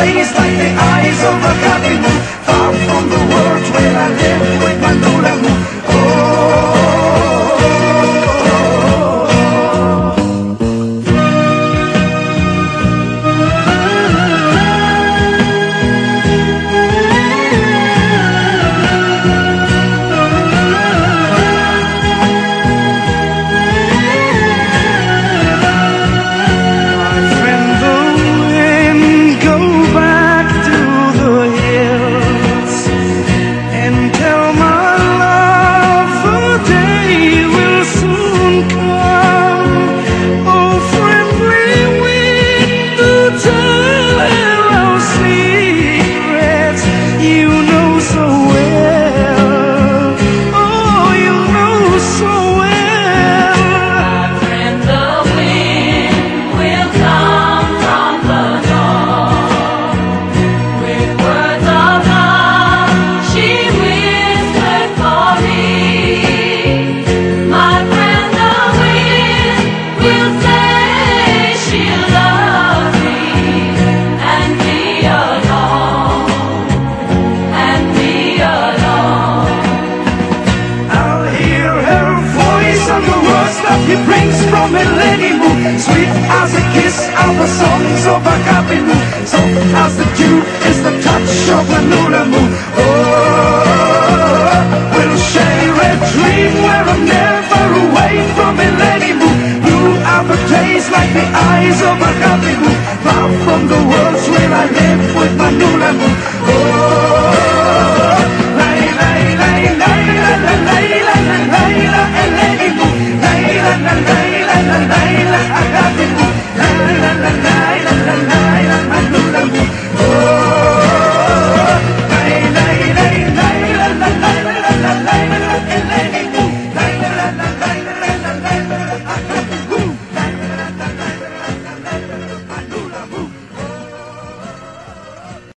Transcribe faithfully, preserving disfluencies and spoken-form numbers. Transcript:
place like the eyes of a happy moon, far from the world where I live with my Lula moon. He brings from a lady moon, sweet as a kiss of the songs of a happy moon, soft as the dew is the touch of a Lula moon. Oh, we'll share a dream where I'm never away from a lady moon. Blue are the days like the eyes of a happy moon, far from the